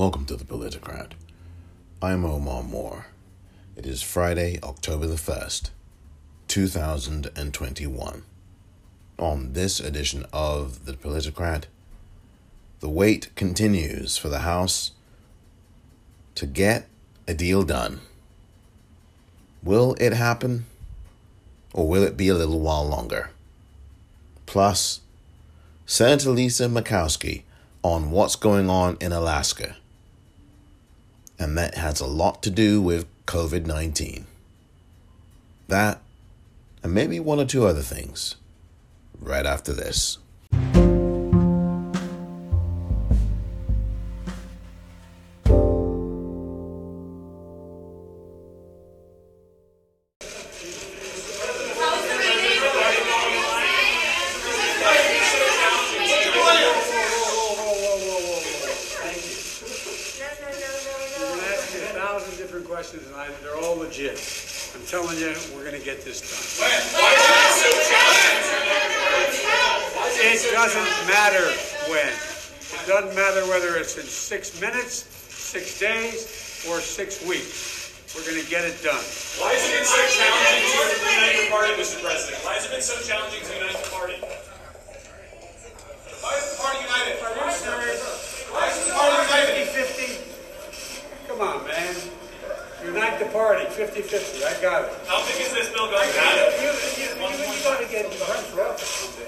Welcome to the Politicrat. I'm Omar Moore. It is Friday, October the 1st, 2021. On this edition of the Politicrat, the wait continues for the House to get a deal done. Will it happen, or will it be a little while longer? Plus, Senator Lisa Murkowski on what's going on in Alaska. And that has a lot to do with COVID-19. That, and maybe one or two other things, right after this. Questions and they're all legit. I'm telling you, we're going to get this done. It doesn't matter when. It doesn't matter whether it's in 6 minutes, 6 days, or 6 weeks. We're going to get it done. Why has it been so challenging to unite the party, Mr. President? Why has it been so challenging to unite the party? Why is the party united? Why is the party united? 50-50? Come on, man. Unite the party, 50-50. I got it. How big is this bill going to be? You got to get run for office someday,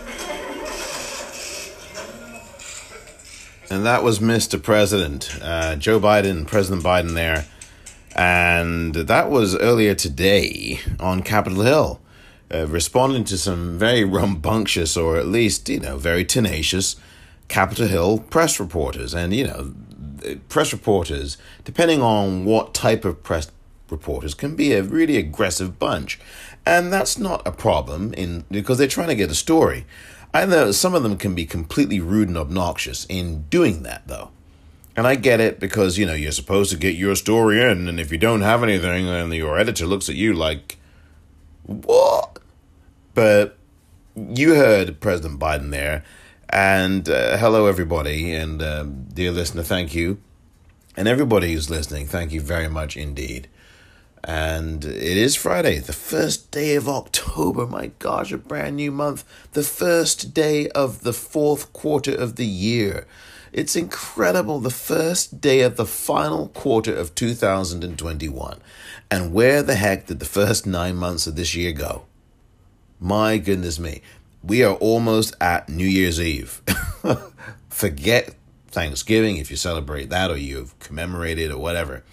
man. And that was Mr. President, Joe Biden, President Biden there. And that was earlier today on Capitol Hill, responding to some very rambunctious, or at least, very tenacious Capitol Hill press reporters. And, press reporters, depending on what type of press reporters, can be a really aggressive bunch. And that's not a problem because they're trying to get a story. I know some of them can be completely rude and obnoxious in doing that, though. And I get it because, you're supposed to get your story in, and if you don't have anything, then your editor looks at you like, what? But you heard President Biden there. And hello, everybody. And dear listener, thank you. And everybody who's listening, thank you very much indeed. And it is Friday, the first day of October. My gosh, a brand new month. The first day of the fourth quarter of the year. It's incredible. The first day of the final quarter of 2021. And where the heck did the first 9 months of this year go? My goodness me. We are almost at New Year's Eve. Forget Thanksgiving if you celebrate that or you've commemorated or whatever.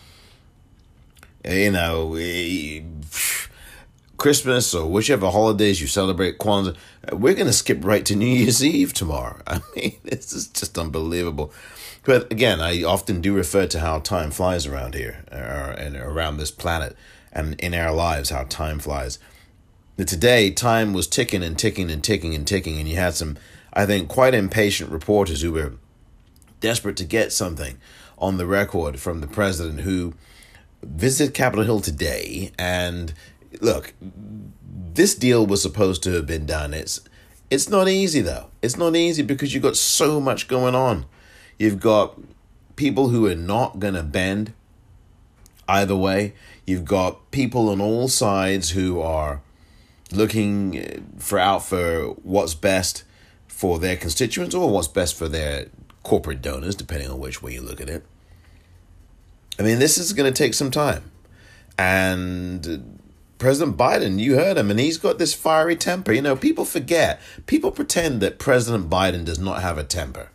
Christmas or whichever holidays you celebrate, Kwanzaa, we're going to skip right to New Year's Eve tomorrow. I mean, this is just unbelievable. But again, I often do refer to how time flies around here and around this planet and in our lives, how time flies. Today, time was ticking and ticking and ticking and ticking, and you had some, I think, quite impatient reporters who were desperate to get something on the record from the president, who visited Capitol Hill today. And look, this deal was supposed to have been done. It's not easy, though. It's not easy because you've got so much going on. You've got people who are not going to bend either way. You've got people on all sides who are looking for what's best for their constituents or what's best for their corporate donors, depending on which way you look at it. I mean, this is going to take some time. And President Biden, you heard him, and he's got this fiery temper. People forget. People pretend that President Biden does not have a temper.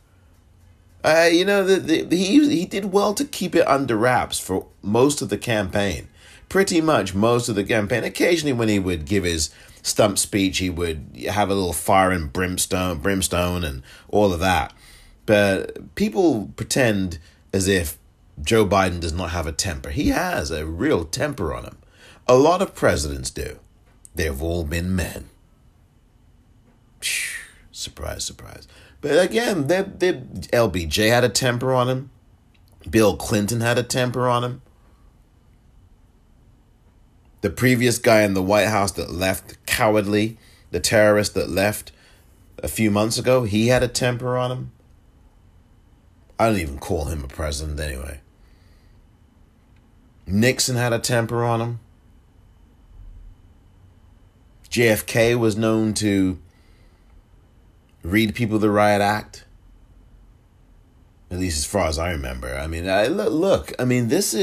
He did well to keep it under wraps for most of the campaign. Pretty much most of the campaign. Occasionally when he would give his stump speech, he would have a little fire and brimstone and all of that. But people pretend as if Joe Biden does not have a temper. He has a real temper on him. A lot of presidents do. They've all been men. Surprise, surprise. But again, LBJ had a temper on him. Bill Clinton had a temper on him. The previous guy in the White House that left cowardly, the terrorist that left a few months ago, he had a temper on him. I don't even call him a president anyway. Nixon had a temper on him. JFK was known to read people the riot act. At least as far as I remember. I mean, look, I mean, this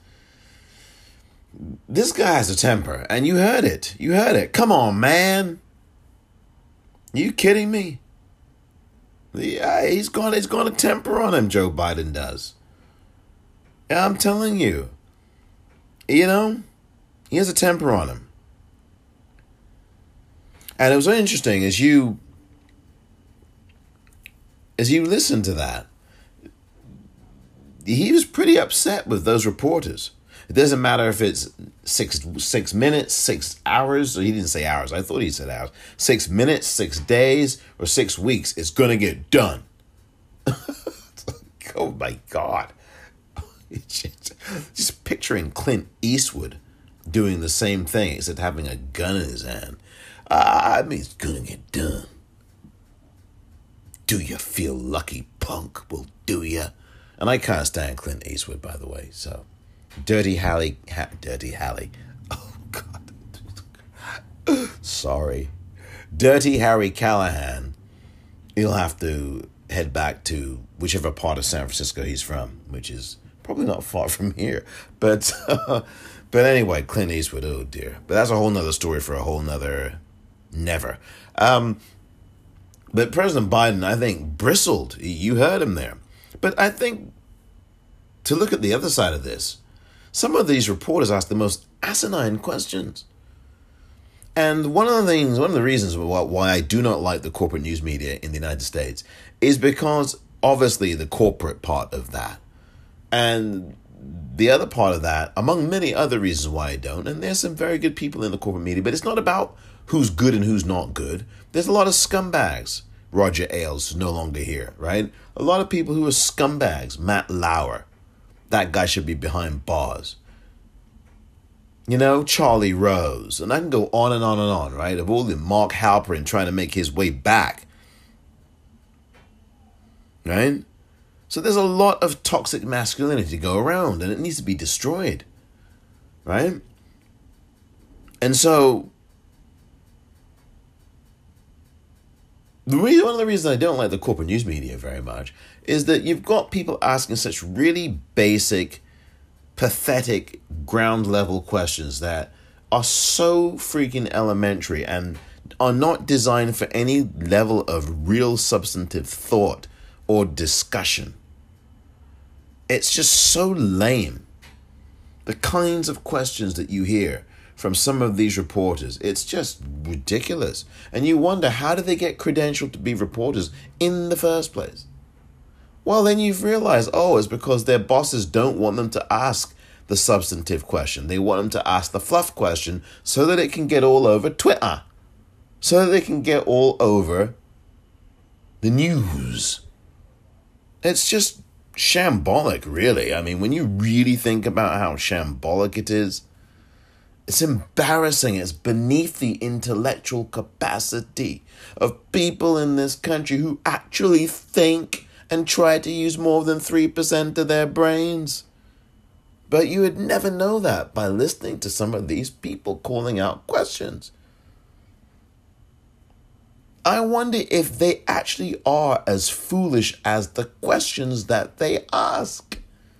guy has a temper, and you heard it. You heard it. Come on, man. You kidding me? Yeah, he's got a temper on him, Joe Biden does. Yeah, I'm telling you. You know, he has a temper on him. And it was very interesting as you listen to that. He was pretty upset with those reporters. It doesn't matter if it's 6 minutes, 6 hours. Or he didn't say hours. I thought he said hours. 6 minutes, 6 days, or 6 weeks. It's going to get done. Oh, my God. Just picturing Clint Eastwood doing the same thing, except having a gun in his hand. I mean, it's going to get done. Do you feel lucky, punk? Well, do you? And I can't stand Clint Eastwood, by the way, so... Dirty Harry. Oh, God. Sorry. Dirty Harry Callahan. He'll have to head back to whichever part of San Francisco he's from, which is probably not far from here. But anyway, Clint Eastwood, oh dear. But that's a whole nother story for a whole nother never. But President Biden, I think, bristled. You heard him there. But I think to look at the other side of this, some of these reporters ask the most asinine questions. And one of the reasons why I do not like the corporate news media in the United States is because obviously the corporate part of that. And the other part of that, among many other reasons why I don't, and there's some very good people in the corporate media, but it's not about who's good and who's not good. There's a lot of scumbags. Roger Ailes is no longer here, right? A lot of people who are scumbags. Matt Lauer. That guy should be behind bars. You know, Charlie Rose. And I can go on and on and on, right? Of all the Mark Halperin trying to make his way back. Right? So there's a lot of toxic masculinity to go around, and it needs to be destroyed. Right? And so, one of the reasons I don't like the corporate news media very much is that you've got people asking such really basic, pathetic, ground-level questions that are so freaking elementary and are not designed for any level of real substantive thought or discussion. It's just so lame. The kinds of questions that you hear from some of these reporters, it's just ridiculous. And you wonder, how do they get credentialed to be reporters in the first place? Well, then you've realized, it's because their bosses don't want them to ask the substantive question. They want them to ask the fluff question so that it can get all over Twitter. So that they can get all over the news. It's just shambolic, really. I mean, when you really think about how shambolic it is, it's embarrassing. It's beneath the intellectual capacity of people in this country who actually think and try to use more than 3% of their brains. But you would never know that by listening to some of these people calling out questions. I wonder if they actually are as foolish as the questions that they ask.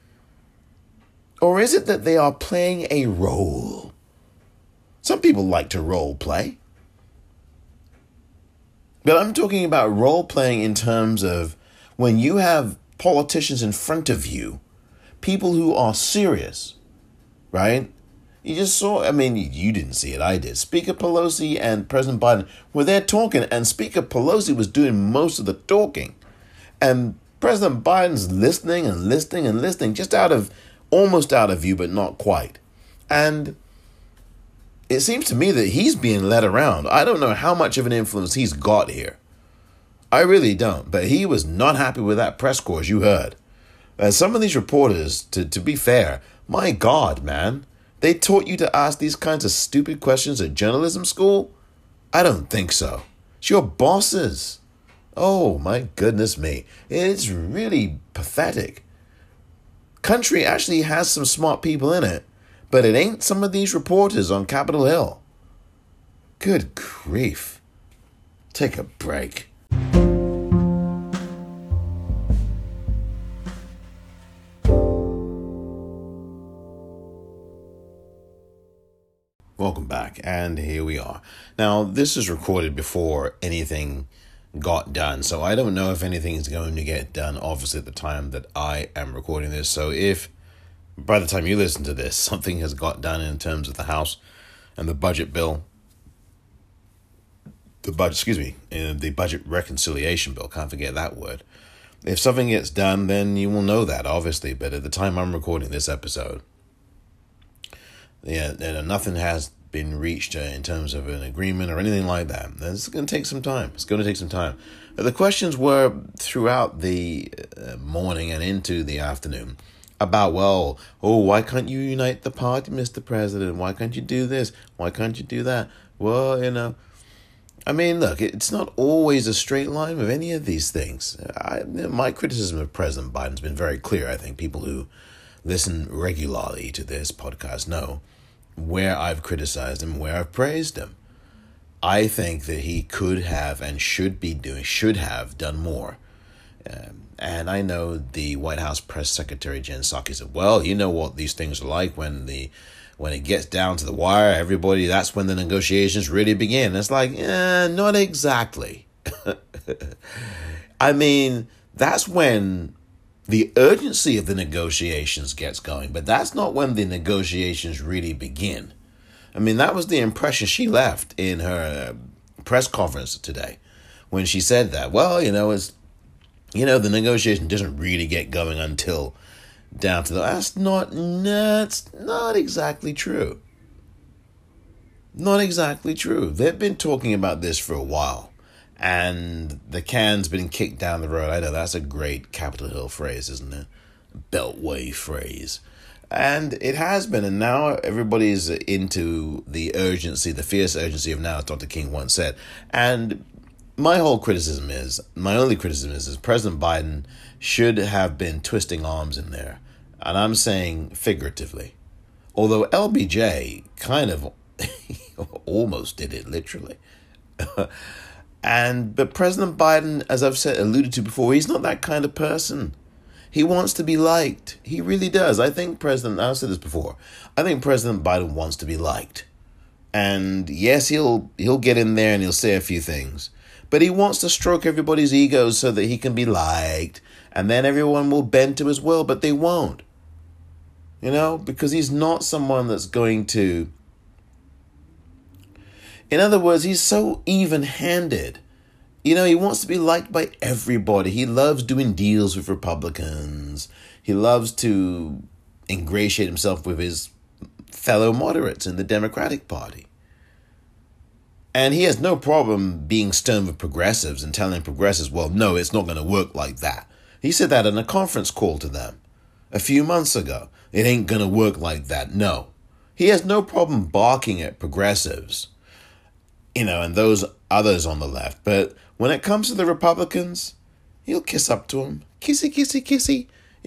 Or is it that they are playing a role? Some people like to role play. But I'm talking about role playing in terms of when you have politicians in front of you, people who are serious, right? You just saw, I mean, you didn't see it, I did. Speaker Pelosi and President Biden were there talking, and Speaker Pelosi was doing most of the talking. And President Biden's listening and listening and listening, just almost out of view, but not quite. And it seems to me that he's being led around. I don't know how much of an influence he's got here. I really don't. But he was not happy with that press corps, you heard. And some of these reporters, to be fair, my God, man, they taught you to ask these kinds of stupid questions at journalism school? I don't think so. It's your bosses. Oh, my goodness me. It's really pathetic. Country actually has some smart people in it, but it ain't some of these reporters on Capitol Hill. Good grief. Take a break. Welcome back, and here we are. Now, this is recorded before anything got done, so I don't know if anything is going to get done, obviously, at the time that I am recording this. So if, by the time you listen to this, something has got done in terms of the House and the budget bill, the budget reconciliation bill, can't forget that word. If something gets done, then you will know that, obviously, but at the time I'm recording this episode, nothing has been reached in terms of an agreement or anything like that. It's going to take some time. But the questions were throughout the morning and into the afternoon about, why can't you unite the party, Mr. President? Why can't you do this? Why can't you do that? Well, I mean, look, it's not always a straight line with any of these things. My criticism of President Biden's been very clear. I think people who listen regularly to this podcast know where I've criticized him, where I've praised him. I think that he could have and should have done more. And I know the White House Press Secretary Jen Psaki said, well, you know what these things are like when it gets down to the wire, everybody, that's when the negotiations really begin. It's like, not exactly. I mean, that's when the urgency of the negotiations gets going, but that's not when the negotiations really begin. I mean, that was the impression she left in her press conference today when she said that. Well, the negotiation doesn't really get going until down to that's not exactly true. Not exactly true. They've been talking about this for a while. And the can's been kicked down the road. I know that's a great Capitol Hill phrase, isn't it? Beltway phrase. And it has been. And now everybody's into the urgency, the fierce urgency of now, as Dr. King once said. And my only criticism is President Biden should have been twisting arms in there. And I'm saying figuratively. Although LBJ kind of almost did it literally. But President Biden, as I've alluded to before, he's not that kind of person. He wants to be liked. He really does. I've said this before. I think President Biden wants to be liked. And yes, he'll get in there and he'll say a few things. But he wants to stroke everybody's egos so that he can be liked. And then everyone will bend to his will, but they won't. Because he's not someone that's going to... In other words, he's so even-handed. He wants to be liked by everybody. He loves doing deals with Republicans. He loves to ingratiate himself with his fellow moderates in the Democratic Party. And he has no problem being stern with progressives and telling progressives, well, no, it's not going to work like that. He said that in a conference call to them a few months ago. It ain't going to work like that. No. He has no problem barking at progressives. And those others on the left. But when it comes to the Republicans, he'll kiss up to them. Kissy, kissy, kissy.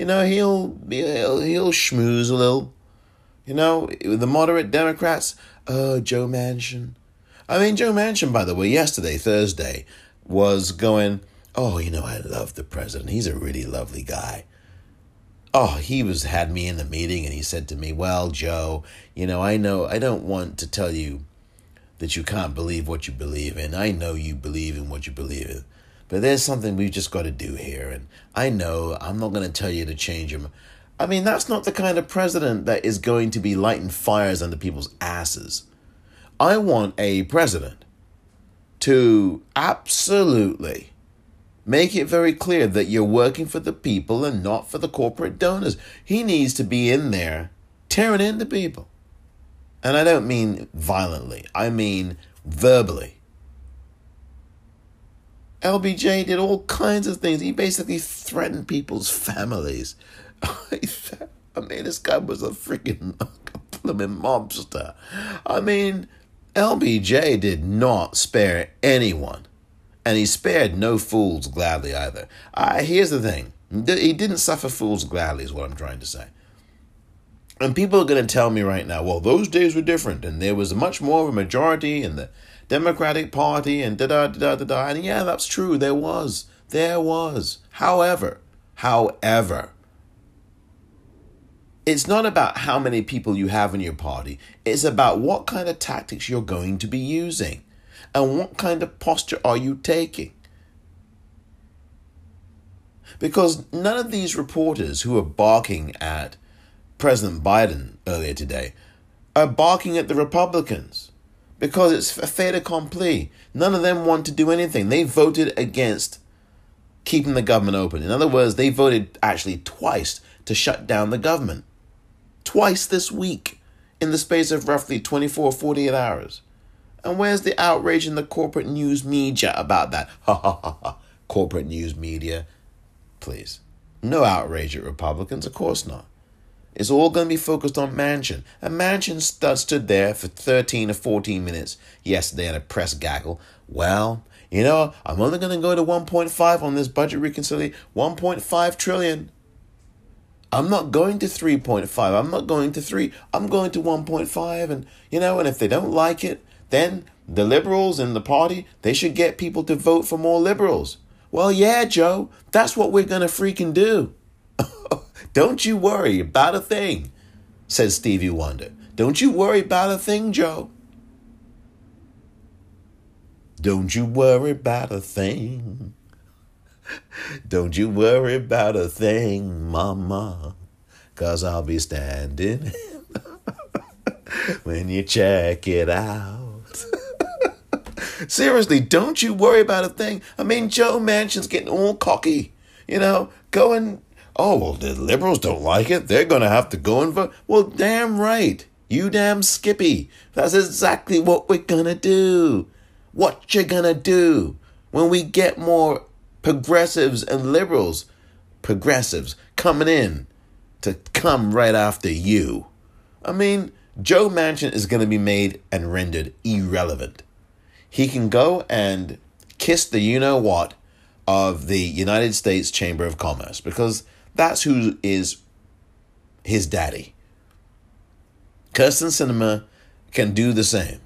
He'll schmooze a little. The moderate Democrats, Joe Manchin. Joe Manchin, by the way, yesterday, Thursday, was going, I love the president. He's a really lovely guy. He had me in the meeting and he said to me, well, Joe, I know I don't want to tell you that you can't believe what you believe in. I know you believe in what you believe in. But there's something we've just got to do here. And I know I'm not going to tell you to change him. That's not the kind of president that is going to be lighting fires under people's asses. I want a president to absolutely make it very clear that you're working for the people and not for the corporate donors. He needs to be in there tearing into people. And I don't mean violently. I mean verbally. LBJ did all kinds of things. He basically threatened people's families. This guy was a freaking blooming mobster. LBJ did not spare anyone. And he spared no fools gladly either. Here's the thing. He didn't suffer fools gladly is what I'm trying to say. And people are going to tell me right now, well, those days were different. And there was much more of a majority in the Democratic Party and da-da-da-da-da. And yeah, that's true. There was. However, it's not about how many people you have in your party. It's about what kind of tactics you're going to be using. And what kind of posture are you taking? Because none of these reporters who are barking at President Biden earlier today are barking at the Republicans. Because it's a fait accompli. None of them want to do anything. They voted against keeping the government open. In other words, they voted actually twice to shut down the government. Twice this week in the space of roughly 24, 48 hours. And where's the outrage in the corporate news media about that? Ha ha ha ha. Corporate news media. Please. No outrage at Republicans. Of course not. It's all going to be focused on Manchin. And Manchin stood there for 13 or 14 minutes yesterday at a press gaggle. Well, I'm only going to go to 1.5 on this budget reconciliation. 1.5 trillion. I'm not going to 3.5. I'm not going to 3. I'm going to 1.5. And, and if they don't like it, then the liberals in the party, they should get people to vote for more liberals. Well, yeah, Joe, that's what we're going to freaking do. Don't you worry about a thing, says Stevie Wonder. Don't you worry about a thing, Joe. Don't you worry about a thing. Don't you worry about a thing, mama, 'cause I'll be standing when you check it out. Seriously, don't you worry about a thing. I mean, Joe Manchin's getting all cocky, going, oh, well, the liberals don't like it. They're going to have to go and vote. Well, damn right. You damn Skippy. That's exactly what we're going to do. What you going to do when we get more progressives and liberals, progressives coming in to come right after you. I mean, Joe Manchin is going to be made and rendered irrelevant. He can go and kiss the you-know-what of the United States Chamber of Commerce because that's who is his daddy. Kyrsten Sinema can do the same.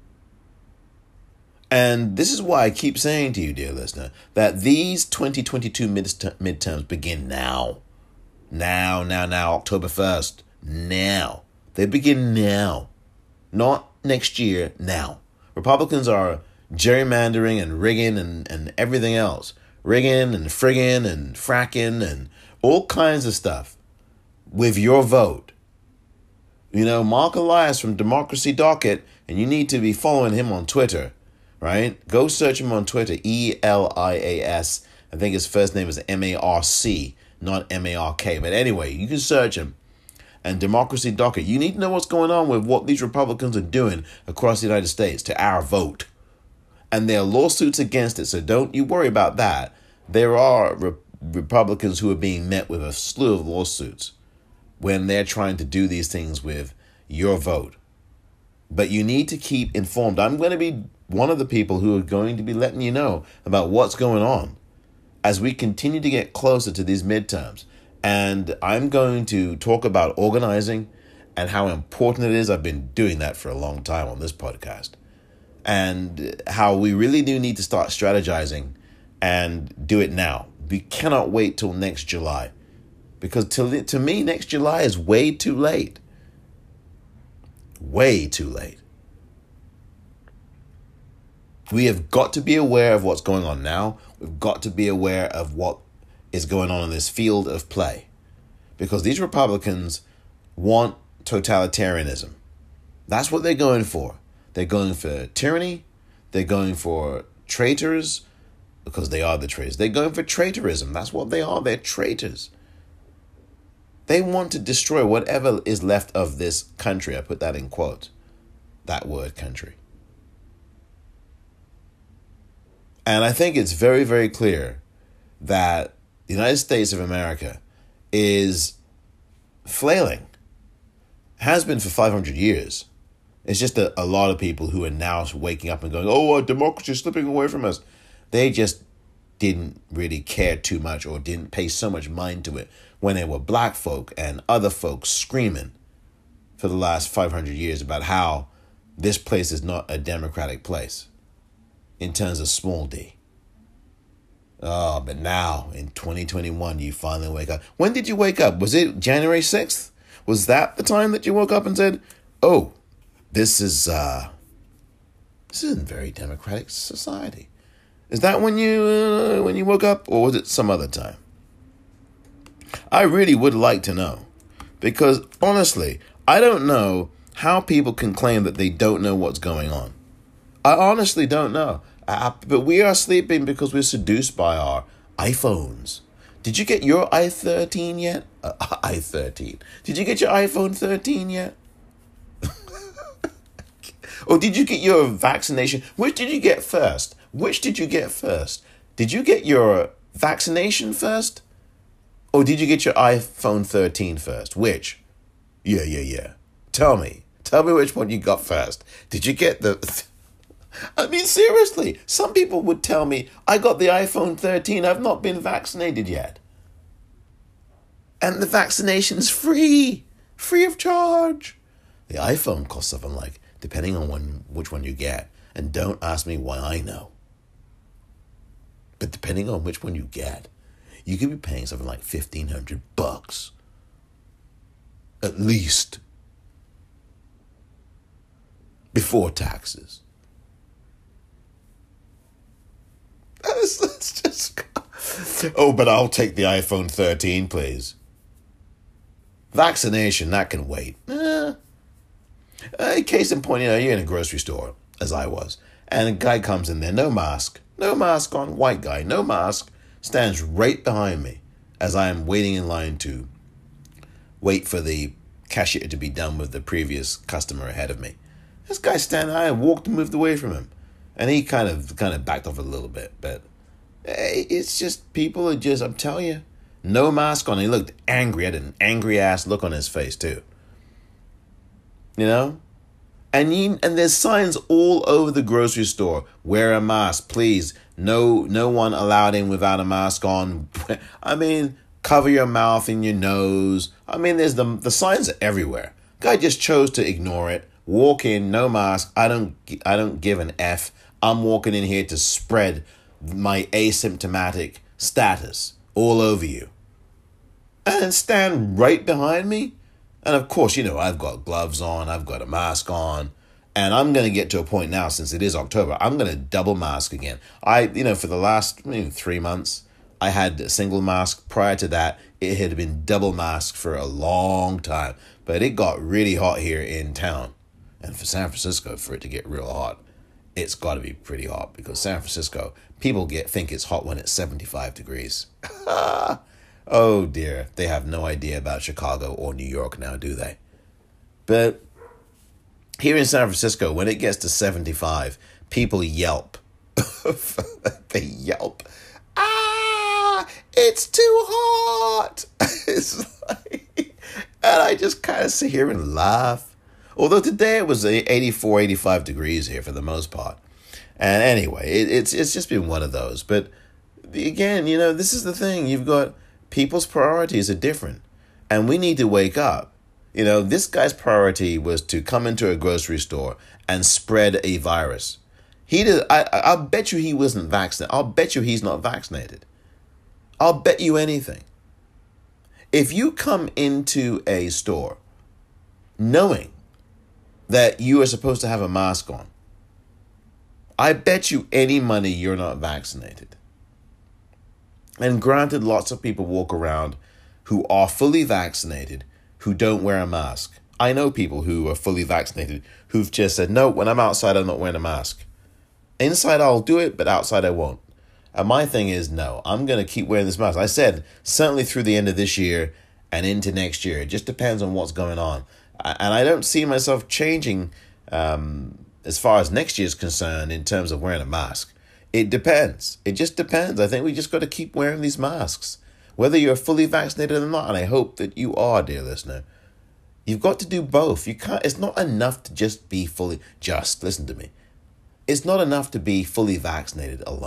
And this is why I keep saying to you, dear listener, that these 2022 midterms begin now. Now, October 1st. Now. They begin now. Not next year, now. Republicans are gerrymandering and rigging and everything else. Rigging and friggin' and fracking and all kinds of stuff with your vote. Mark Elias from Democracy Docket, and you need to be following him on Twitter, right? Go search him on Twitter, Elias. I think his first name is M-A-R-C, not M-A-R-K. But anyway, you can search him. And Democracy Docket. You need to know what's going on with what these Republicans are doing across the United States to our vote. And there are lawsuits against it, so don't you worry about that. There are Republicans who are being met with a slew of lawsuits when they're trying to do these things with your vote. But you need to keep informed. I'm going to be one of the people who are going to be letting you know about what's going on as we continue to get closer to these midterms. And I'm going to talk about organizing and how important it is. I've been doing that for a long time on this podcast. And how we really do need to start strategizing and do it now. We cannot wait till next July. Because to me, next July is way too late. Way too late. We have got to be aware of what's going on now. We've got to be aware of what is going on in this field of play. Because these Republicans want totalitarianism. That's what they're going for. They're going for tyranny. They're going for traitors, because they are the traitors. They're going for traitorism. That's what they are. They're traitors. They want to destroy whatever is left of this country. I put that in quotes. That word, country. And I think it's very, very clear that the United States of America is flailing. Has been for 500 years. It's just a lot of people who are now waking up and going, oh, our democracy is slipping away from us. They just didn't really care too much or didn't pay so much mind to it when there were black folk and other folks screaming for the last 500 years about how this place is not a democratic place in terms of small d. Oh, but now in 2021, you finally wake up. When did you wake up? Was it January 6th? Was that the time that you woke up and said, oh, this isn't a very democratic society? Is that when you woke up, or was it some other time? I really would like to know, because honestly, I don't know how people can claim that they don't know what's going on. I honestly don't know. But we are sleeping because we're seduced by our iPhones. Did you get your i13 yet? i13. Did you get your iPhone 13 yet? Or did you get your vaccination? Which did you get first? Did you get your vaccination first? Or did you get your iPhone 13 first? Which? Yeah. Tell me which one you got first. Did you get the... I mean, seriously, some people would tell me, I got the iPhone 13, I've not been vaccinated yet. And the vaccination's free of charge. The iPhone costs something like, depending on which one you get, and don't ask me why I know. But depending on which one you get, you could be paying something like $1,500. At least. Before taxes. Let's just go. Oh, but I'll take the iPhone 13, please. Vaccination, that can wait. Case in point, you're in a grocery store, as I was, and a guy comes in there, no mask on, white guy, no mask, stands right behind me as I am waiting in line to wait for the cashier to be done with the previous customer ahead of me. This guy standing, I walked and moved away from him. And he kind of backed off a little bit, but it's just, people are just, I'm telling you, no mask on. He looked angry, had an angry ass look on his face too. You know? And there's signs all over the grocery store. Wear a mask, please. No one allowed in without a mask on. I mean, cover your mouth and your nose. I mean, there's the signs are everywhere. Guy just chose to ignore it. Walk in, no mask. I don't give an F. I'm walking in here to spread my asymptomatic status all over you. And stand right behind me. And of course, I've got gloves on, I've got a mask on, and I'm going to get to a point now, since it is October, I'm going to double mask again. For the last 3 months, I had a single mask. Prior to that, it had been double mask for a long time. But it got really hot here in town. And for San Francisco, for it to get real hot, it's got to be pretty hot, because San Francisco, people think it's hot when it's 75 degrees. Oh dear, they have no idea about Chicago or New York now, do they? But here in San Francisco, when it gets to 75, people yelp. They yelp. It's too hot. It's like, and I just kind of sit here and laugh. Although today it was 84, 85 degrees here for the most part. And anyway, it's just been one of those. But again, this is the thing. You've got people's priorities are different. And we need to wake up. This guy's priority was to come into a grocery store and spread a virus. I'll bet you he wasn't vaccinated. I'll bet you he's not vaccinated. I'll bet you anything. If you come into a store knowing that you are supposed to have a mask on, I bet you any money you're not vaccinated. And granted, lots of people walk around who are fully vaccinated who don't wear a mask. I know people who are fully vaccinated who've just said, no, when I'm outside, I'm not wearing a mask. Inside, I'll do it, but outside, I won't. And my thing is, no, I'm going to keep wearing this mask. I said, certainly through the end of this year and into next year. It just depends on what's going on. And I don't see myself changing as far as next year's concerned in terms of wearing a mask. It depends. It just depends. I think we just got to keep wearing these masks, whether you're fully vaccinated or not. And I hope that you are, dear listener. You've got to do both. You can't. It's not enough to just be fully. Just listen to me. It's not enough to be fully vaccinated alone.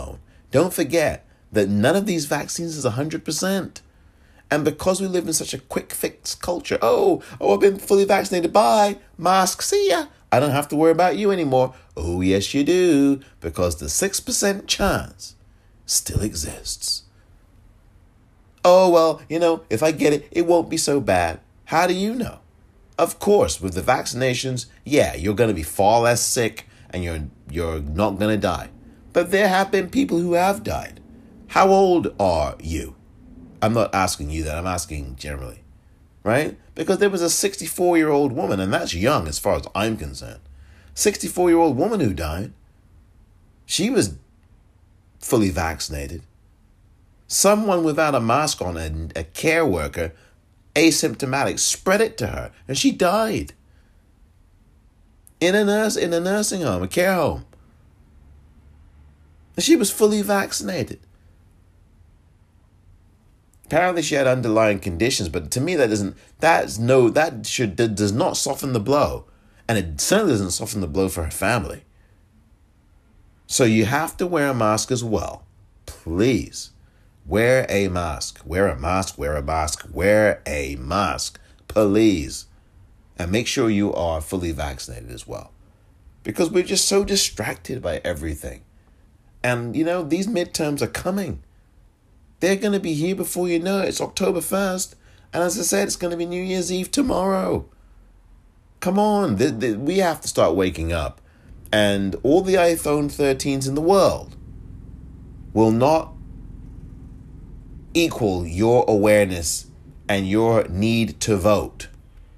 Don't forget that none of these vaccines is 100%. And because we live in such a quick fix culture, I've been fully vaccinated, bye, mask, see ya. I don't have to worry about you anymore. Oh, yes, you do, because the 6% chance still exists. Oh, well, if I get it, it won't be so bad. How do you know? Of course, with the vaccinations, you're going to be far less sick and you're not going to die. But there have been people who have died. How old are you? I'm not asking you that. I'm asking generally, right? Because there was a 64-year-old woman, and that's young as far as I'm concerned. 64-year-old woman who died. She was fully vaccinated. Someone without a mask on, a care worker, asymptomatic, spread it to her, and she died. In a nursing home, a care home. And she was fully vaccinated. Apparently she had underlying conditions, but to me does not soften the blow. And it certainly doesn't soften the blow for her family. So you have to wear a mask as well. Please. Wear a mask. Wear a mask. Wear a mask. Wear a mask. Please. And make sure you are fully vaccinated as well. Because we're just so distracted by everything. And, these midterms are coming. They're going to be here before you know it. It's October 1st. And as I said, it's going to be New Year's Eve tomorrow. Come on. We have to start waking up. And all the iPhone 13s in the world will not equal your awareness and your need to vote.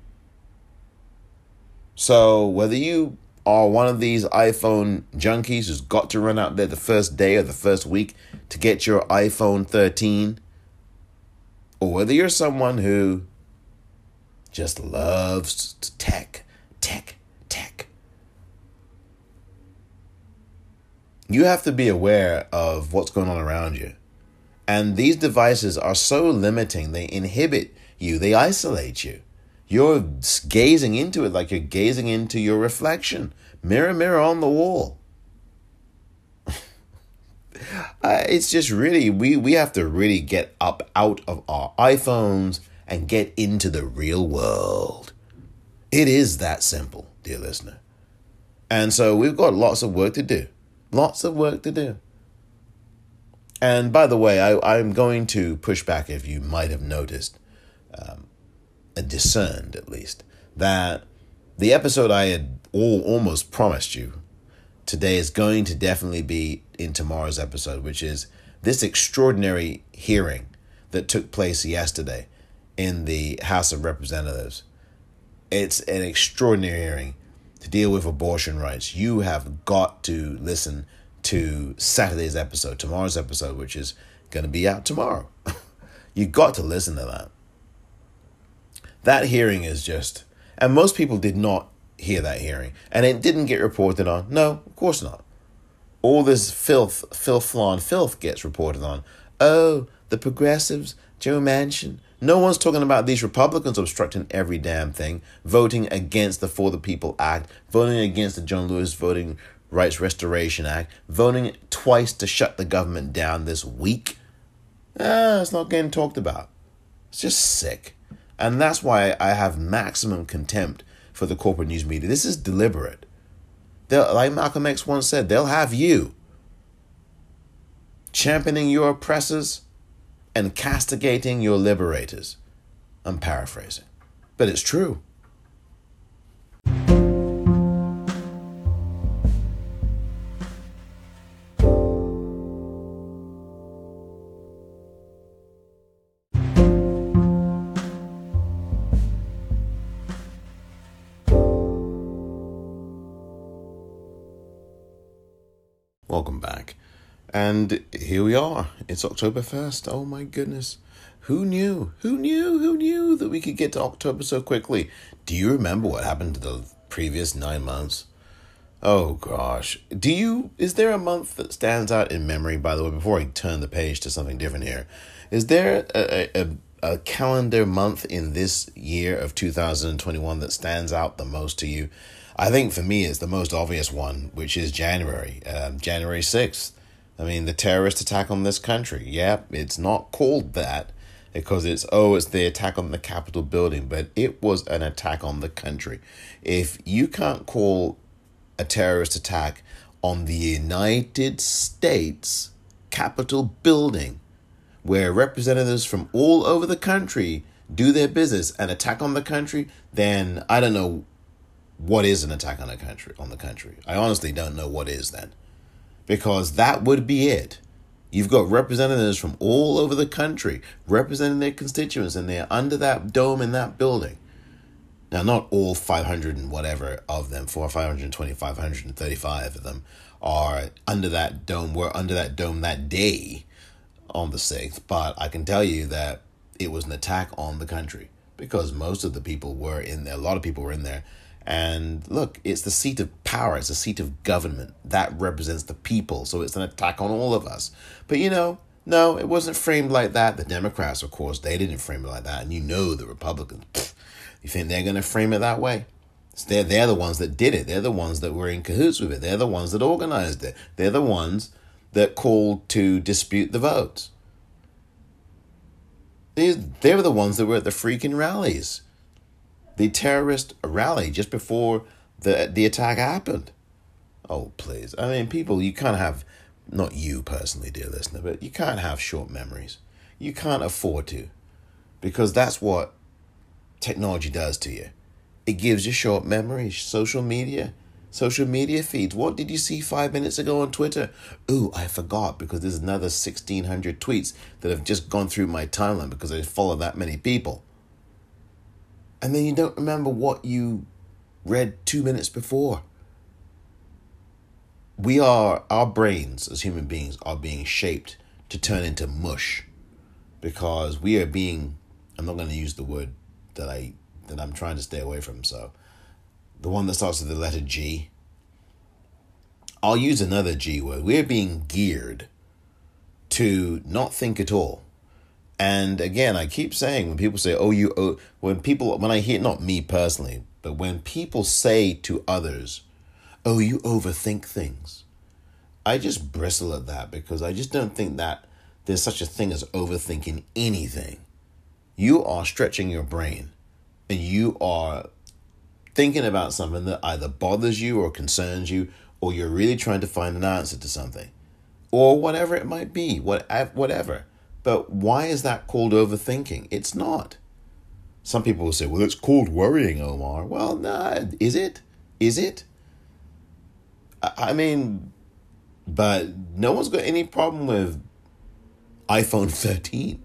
So whether you are one of these iPhone junkies who's got to run out there the first day or the first week to get your iPhone 13, or whether you're someone who just loves tech, you have to be aware of what's going on around you. And these devices are so limiting. They inhibit you. They isolate you. You're gazing into it like you're gazing into your reflection. Mirror, mirror on the wall. It's just really, we have to really get up out of our iPhones and get into the real world. It is that simple, dear listener. And so we've got lots of work to do. Lots of work to do. And by the way, I'm going to push back, if you might have noticed, discerned at least, that the episode I had almost promised you today is going to definitely be in tomorrow's episode, which is this extraordinary hearing that took place yesterday in the House of Representatives. It's an extraordinary hearing to deal with abortion rights. You have got to listen to Saturday's episode, tomorrow's episode, which is going to be out tomorrow. You got to listen to that. That hearing is just, and most people did not hear that hearing, and it didn't get reported on. No, of course not. All this filth gets reported on. Oh, the progressives, Joe Manchin. No one's talking about these Republicans obstructing every damn thing, voting against the For the People Act, voting against the John Lewis Voting Rights Restoration Act, voting twice to shut the government down this week. It's not getting talked about. It's just sick. And that's why I have maximum contempt for the corporate news media. This is deliberate. Like Malcolm X once said, they'll have you championing your oppressors and castigating your liberators. I'm paraphrasing, but it's true. Welcome back. And here we are. It's October 1st. Oh my goodness. Who knew? Who knew that we could get to October so quickly? Do you remember what happened to the previous 9 months? Oh gosh. Is there a month that stands out in memory, by the way, before I turn the page to something different here? Is there a calendar month in this year of 2021 that stands out the most to you? I think for me it's the most obvious one, which is January. January 6th. I mean, the terrorist attack on this country. Yeah, it's not called that because it's the attack on the Capitol building, but it was an attack on the country. If you can't call a terrorist attack on the United States Capitol building, where representatives from all over the country do their business, an attack on the country, then I don't know what is an attack on the country. I honestly don't know what is then. Because that would be it. You've got representatives from all over the country representing their constituents, and they're under that dome in that building. Now, not all 500 and whatever of them, 520, 535 of them are under that dome, were under that dome that day on the 6th. But I can tell you that it was an attack on the country because most of the people were in there. A lot of people were in there. And look, it's the seat of power. It's the seat of government. That represents the people. So it's an attack on all of us. But, no, it wasn't framed like that. The Democrats, of course, they didn't frame it like that. And the Republicans, you think they're going to frame it that way? They're the ones that did it. They're the ones that were in cahoots with it. They're the ones that organized it. They're the ones that called to dispute the votes. They were the ones that were at the freaking rallies. The terrorist rally just before the attack happened. Oh, please. I mean, people, you can't have, not you personally, dear listener, but you can't have short memories. You can't afford to, because that's what technology does to you. It gives you short memories. Social media feeds. What did you see 5 minutes ago on Twitter? Ooh, I forgot, because there's another 1,600 tweets that have just gone through my timeline because I follow that many people. And then you don't remember what you read 2 minutes before. Our brains as human beings are being shaped to turn into mush, because we are being, I'm not going to use the word that I'm trying to stay away from. So the one that starts with the letter G, I'll use another G word. We're being geared to not think at all. And again, I keep saying, when people say, when I hear, not me personally, but when people say to others, oh, you overthink things, I just bristle at that, because I just don't think that there's such a thing as overthinking anything. You are stretching your brain and you are thinking about something that either bothers you or concerns you, or you're really trying to find an answer to something, or whatever it might be, whatever. But why is that called overthinking? It's not. Some people will say, well, it's called worrying, Omar. Well, nah, is it? Is it? I mean, but no one's got any problem with iPhone 13.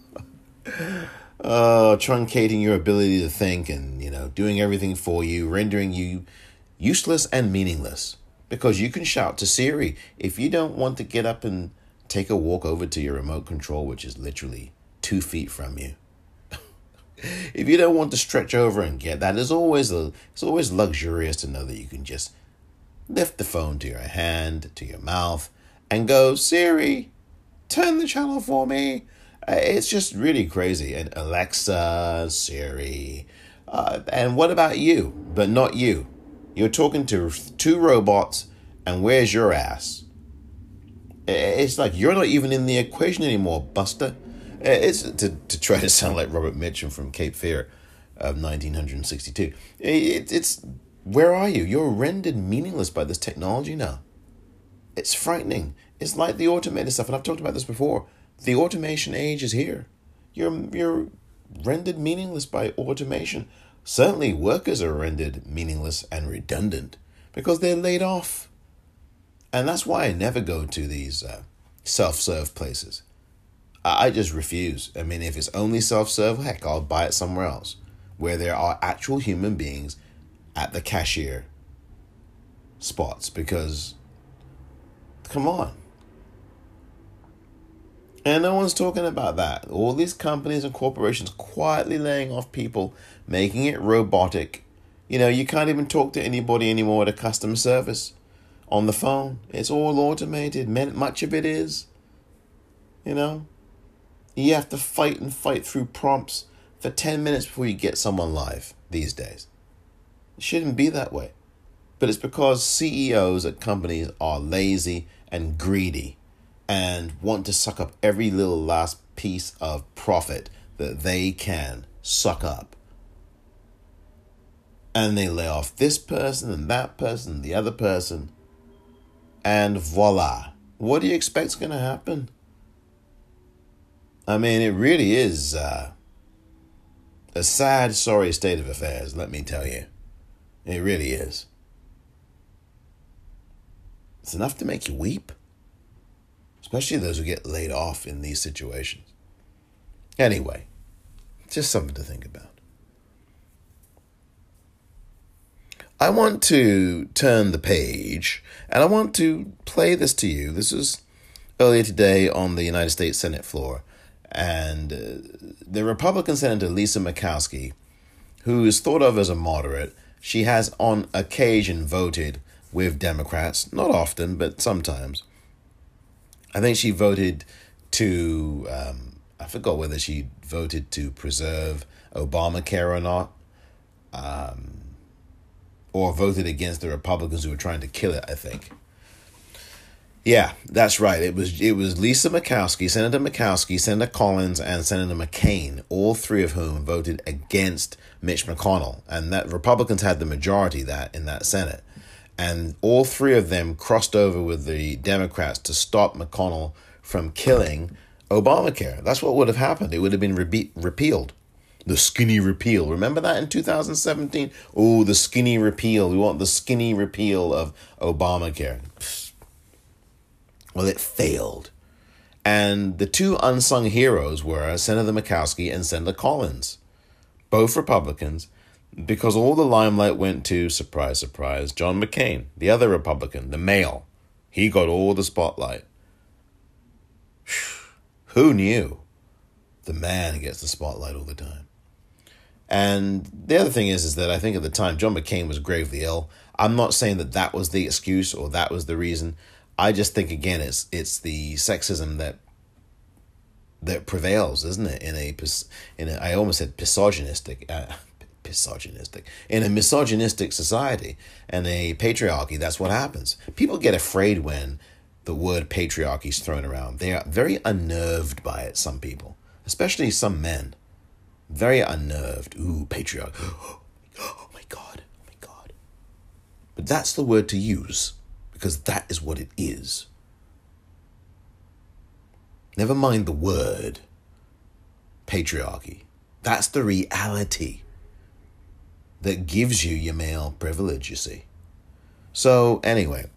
Truncating your ability to think and, doing everything for you, rendering you useless and meaningless. Because you can shout to Siri if you don't want to get up and take a walk over to your remote control, which is literally 2 feet from you. If you don't want to stretch over and get that, it's always luxurious to know that you can just lift the phone to your hand, to your mouth, and go, Siri, turn the channel for me. It's just really crazy. And Alexa, Siri, and what about you? But not you. You're talking to 2 robots, and where's your ass? It's like you're not even in the equation anymore, Buster. It's to try to sound like Robert Mitchum from Cape Fear of 1962. It's where are you? You're rendered meaningless by this technology now. It's frightening. It's like the automated stuff, and I've talked about this before. The automation age is here. You're rendered meaningless by automation. Certainly, workers are rendered meaningless and redundant because they're laid off. And that's why I never go to these self-serve places. I just refuse. I mean, if it's only self-serve, heck, I'll buy it somewhere else where there are actual human beings at the cashier spots, because, come on. And no one's talking about that. All these companies and corporations quietly laying off people, making it robotic. You can't even talk to anybody anymore at a customer service on the phone. It's all automated. Much of it is. You have to fight through prompts for 10 minutes before you get someone live these days. It shouldn't be that way. But it's because CEOs at companies are lazy and greedy. and want to suck up every little last piece of profit that they can suck up. And they lay off this person and that person and the other person. And voila. What do you expect is going to happen? I mean, it really is a sad, sorry state of affairs, let me tell you. It really is. It's enough to make you weep. Especially those who get laid off in these situations. Anyway, just something to think about. I want to turn the page and I want to play this to you. This was earlier today on the United States Senate floor. And the Republican Senator Lisa Murkowski, who is thought of as a moderate, she has on occasion voted with Democrats, not often, but sometimes. I think she voted to, I forgot whether she voted to preserve Obamacare or not, or voted against the Republicans who were trying to kill it, I think. Yeah, that's right. It was Lisa Murkowski, Senator Murkowski, Senator Collins, and Senator McCain, all three of whom voted against Mitch McConnell. And that Republicans had the majority in that Senate. And all three of them crossed over with the Democrats to stop McConnell from killing Obamacare. That's what would have happened. It would have been repealed. The skinny repeal. Remember that in 2017? Oh, the skinny repeal. We want the skinny repeal of Obamacare. Well, it failed. And the two unsung heroes were Senator Murkowski and Senator Collins, both Republicans, because all the limelight went to, surprise, surprise, John McCain, the other Republican, the male. He got all the spotlight. Who knew? The man gets the spotlight all the time. And the other thing is that I think at the time, John McCain was gravely ill. I'm not saying that was the excuse or that was the reason. I just think, again, it's the sexism that prevails, isn't it? In a I almost said misogynistic, in a misogynistic society and a patriarchy. That's what happens. People get afraid when the word patriarchy is thrown around. They are very unnerved by it. Some people, especially some men, very unnerved. Ooh, patriarchy. Oh my God. Oh my God. But that's the word to use. Because that is what it is. Never mind the word, patriarchy. That's the reality that gives you your male privilege, you see. So anyway,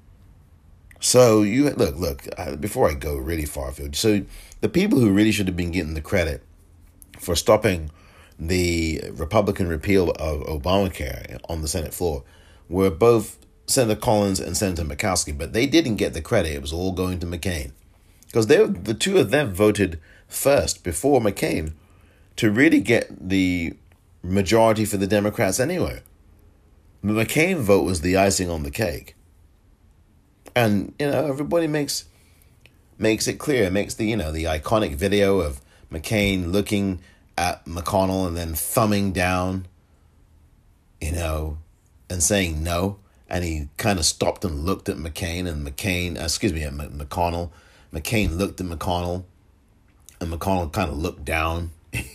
you look. Before I go really far afield, so the people who really should have been getting the credit for stopping the Republican repeal of Obamacare on the Senate floor were both Senator Collins and Senator Murkowski, but they didn't get the credit. It was all going to McCain. Because the two of them voted first, before McCain, to really get the majority for the Democrats anyway. The McCain vote was the icing on the cake. And, everybody makes it clear, makes the iconic video of McCain looking at McConnell and then thumbing down, and saying no. And he kind of stopped and looked at McCain and McConnell. McCain looked at McConnell and McConnell kind of looked down.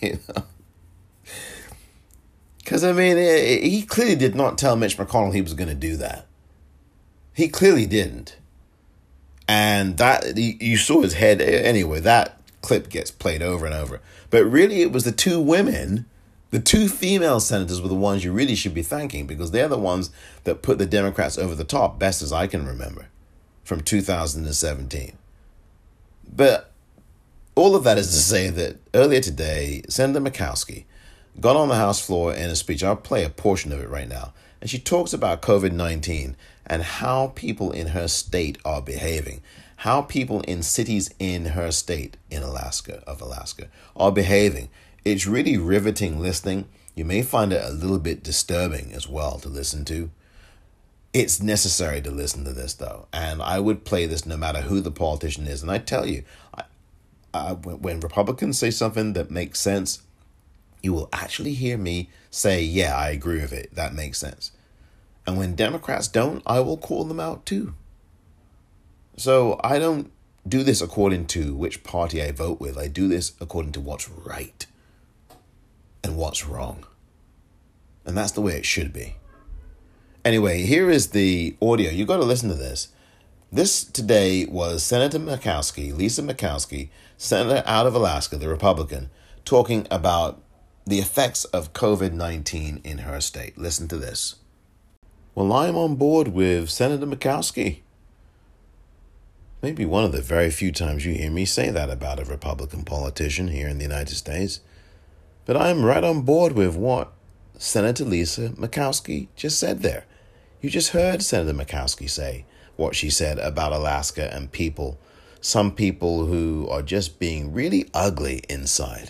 Because, he clearly did not tell Mitch McConnell he was going to do that. He clearly didn't. And that, you saw his head. Anyway, that clip gets played over and over. But really, it was the two women. The two female senators were the ones you really should be thanking, because they're the ones that put the Democrats over the top, best as I can remember, from 2017. But all of that is to say that earlier today, Senator Murkowski got on the House floor in a speech. I'll play a portion of it right now. And she talks about COVID-19 and how people in her state are behaving, how people in cities in her state, in Alaska, are behaving. It's really riveting listening. You may find it a little bit disturbing as well to listen to. It's necessary to listen to this, though. And I would play this no matter who the politician is. And I tell you, when Republicans say something that makes sense, you will actually hear me say, yeah, I agree with it. That makes sense. And when Democrats don't, I will call them out too. So I don't do this according to which party I vote with. I do this according to what's right and what's wrong. And that's the way it should be. Anyway, here is the audio. You got to listen to this. This today was Senator Murkowski, Lisa Murkowski, senator out of Alaska, the Republican, talking about the effects of COVID-19 in her state. Listen to this. Well, I'm on board with Senator Murkowski. Maybe one of the very few times you hear me say that about a Republican politician here in the United States. But I'm right on board with what Senator Lisa Murkowski just said there. You just heard Senator Murkowski say what she said about Alaska and people, some people who are just being really ugly inside.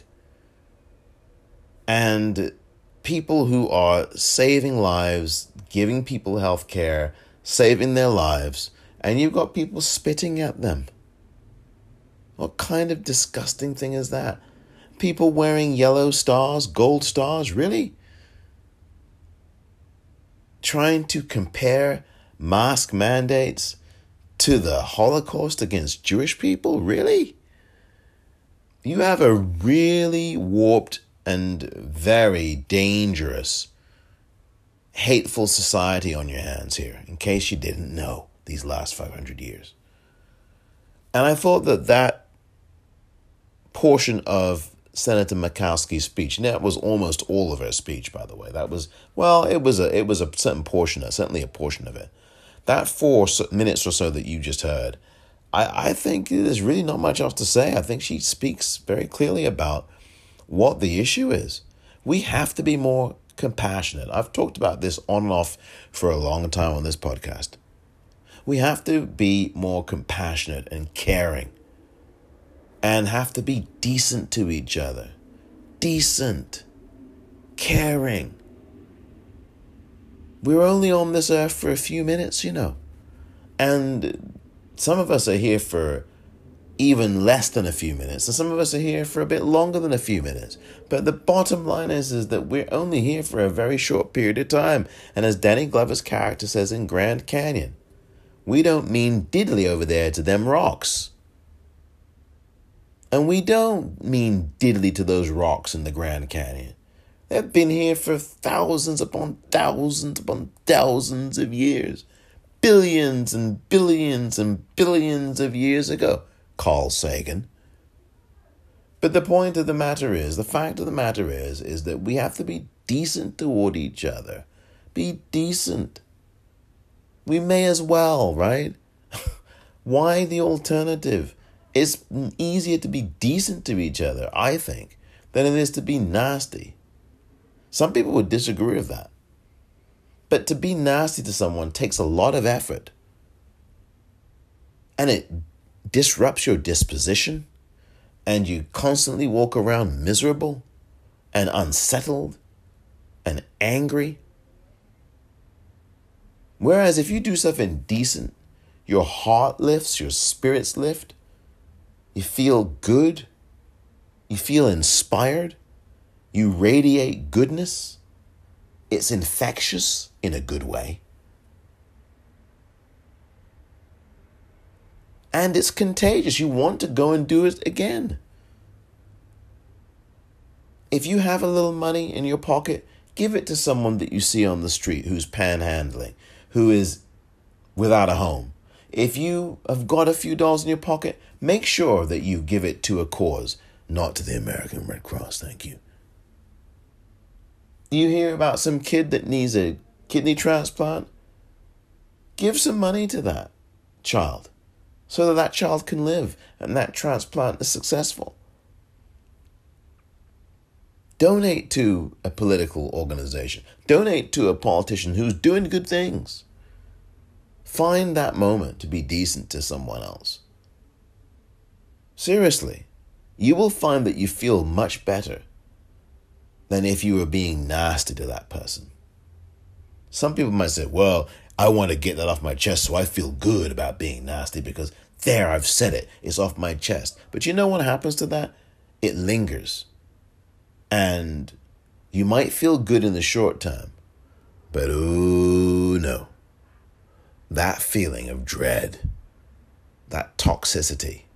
And people who are saving lives, giving people health care, saving their lives, and you've got people spitting at them. What kind of disgusting thing is that? People wearing yellow stars, gold stars, really? Trying to compare mask mandates to the Holocaust against Jewish people? Really? You have a really warped and very dangerous, hateful society on your hands here, in case you didn't know, these last 500 years. And I thought that portion of Senator Murkowski's speech, and that was almost all of her speech, by the way. That was, well, it was a certain portion, certainly a portion of it. That 4 minutes or so that you just heard, I think there's really not much else to say. I think she speaks very clearly about what the issue is. We have to be more compassionate. I've talked about this on and off for a long time on this podcast. We have to be more compassionate and caring and have to be decent to each other. Decent. Caring. We're only on this earth for a few minutes, you know. And some of us are here for even less than a few minutes. And some of us are here for a bit longer than a few minutes. But the bottom line is that we're only here for a very short period of time. And as Danny Glover's character says in Grand Canyon, we don't mean diddly over there to them rocks. And we don't mean diddly to those rocks in the Grand Canyon. They've been here for thousands upon thousands upon thousands of years. Billions and billions and billions of years ago, Carl Sagan. But the point of the matter is, the fact of the matter is that we have to be decent toward each other. Be decent. We may as well, right? Why the alternative? It's easier to be decent to each other, I think, than it is to be nasty. Some people would disagree with that. But to be nasty to someone takes a lot of effort. And it disrupts your disposition. And you constantly walk around miserable and unsettled and angry. Whereas if you do something decent, your heart lifts, your spirits lift. You feel good. You feel inspired. You radiate goodness. It's infectious in a good way. And it's contagious. You want to go and do it again. If you have a little money in your pocket, give it to someone that you see on the street who's panhandling, who is without a home. If you have got a few dollars in your pocket, make sure that you give it to a cause, not to the American Red Cross, thank you. You hear about some kid that needs a kidney transplant? Give some money to that child so that that child can live and that transplant is successful. Donate to a political organization. Donate to a politician who's doing good things. Find that moment to be decent to someone else. Seriously, you will find that you feel much better than if you were being nasty to that person. Some people might say, well, I want to get that off my chest so I feel good about being nasty because there, I've said it. It's off my chest. But you know what happens to that? It lingers. And you might feel good in the short term. But oh no. That feeling of dread, that toxicity,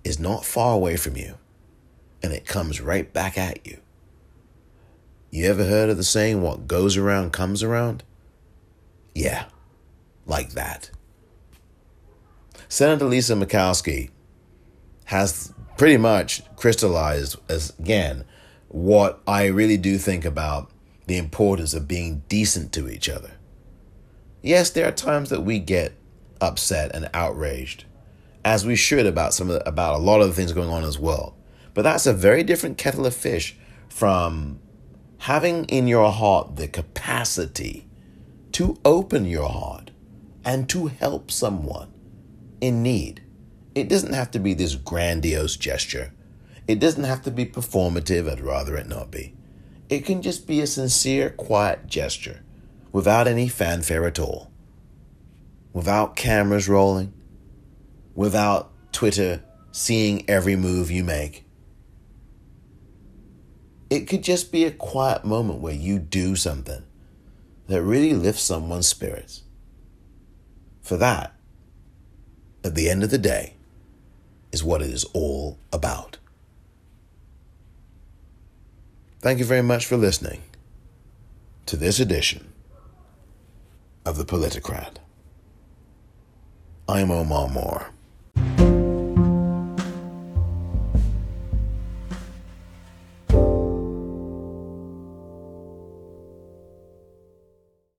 is not far away from you, and it comes right back at you. You ever heard of the saying, what goes around comes around? Yeah, like that. Senator Lisa Murkowski has pretty much crystallized, as again, what I really do think about the importance of being decent to each other. Yes, there are times that we get upset and outraged, as we should about about a lot of the things going on as well. But that's a very different kettle of fish from having in your heart the capacity to open your heart and to help someone in need. It doesn't have to be this grandiose gesture. It doesn't have to be performative. I'd rather it not be. It can just be a sincere, quiet gesture without any fanfare at all. Without cameras rolling. Without Twitter seeing every move you make. It could just be a quiet moment where you do something that really lifts someone's spirits. For that, at the end of the day, is what it is all about. Thank you very much for listening to this edition of The Politicrat. I'm Omar Moore.